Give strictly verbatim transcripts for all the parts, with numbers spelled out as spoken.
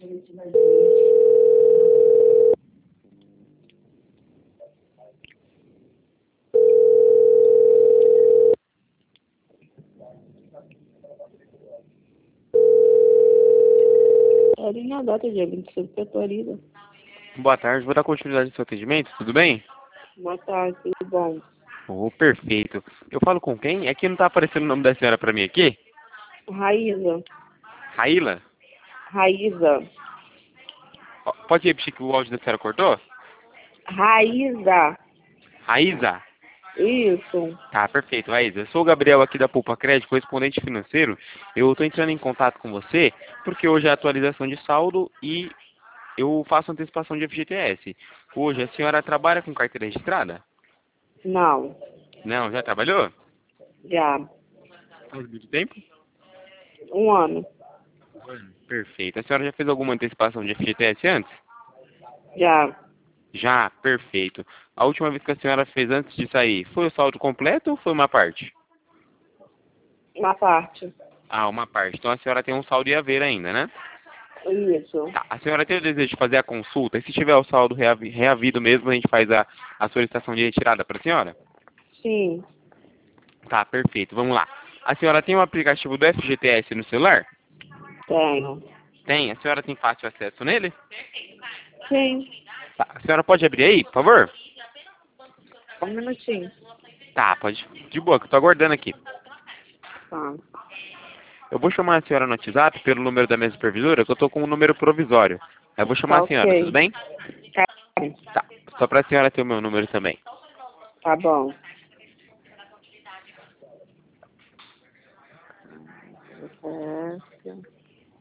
Aurinha data, dia vinte e cinco, Petorida. Boa tarde, vou dar continuidade ao seu atendimento, tudo bem? Boa tarde, tudo bom? Oh, perfeito. Eu falo com quem? É que não tá aparecendo o nome da senhora pra mim aqui? Raíza. Raíla? Raíza. Ó, pode repetir que o áudio da senhora cortou? Raíza. Raíza? Isso. Tá, perfeito, Raíza. Eu sou o Gabriel aqui da Poupa Crédito, correspondente financeiro. Eu tô entrando em contato com você porque hoje é a atualização de saldo e eu faço antecipação de F G T S. Hoje a senhora trabalha com carteira registrada? Não. Não, já trabalhou? Já. Faz muito tempo? Um ano. Perfeito. A senhora já fez alguma antecipação de F G T S antes? Já. Já, perfeito. A última vez que a senhora fez antes de sair, foi o saldo completo ou foi uma parte? Uma parte. Ah, uma parte. Então a senhora tem um saldo em haver ainda, né? Isso. Tá. A senhora tem o desejo de fazer a consulta? E se tiver o saldo reavi- reavido mesmo, a gente faz a, a solicitação de retirada para a senhora? Sim. Tá, perfeito. Vamos lá. A senhora tem o aplicativo do F G T S no celular? Tenho. Tem. A senhora tem fácil acesso nele? Sim. Tá. A senhora pode abrir aí, por favor? Um minutinho. Tá, pode. De boa, que eu tô aguardando aqui. Tá. Eu vou chamar a senhora no WhatsApp pelo número da minha supervisora, que eu tô com um número provisório. Eu vou chamar Tá a senhora, tudo ok. bem? Tá, Tá. Só pra senhora ter o meu número também. tá bom. É.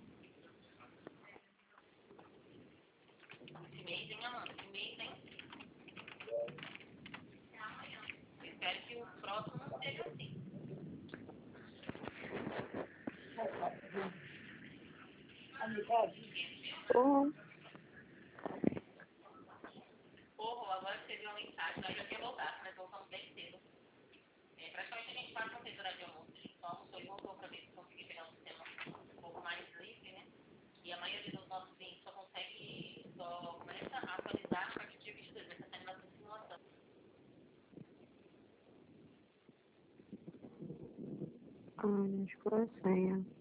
Bom. Ah, acho que foi a senha.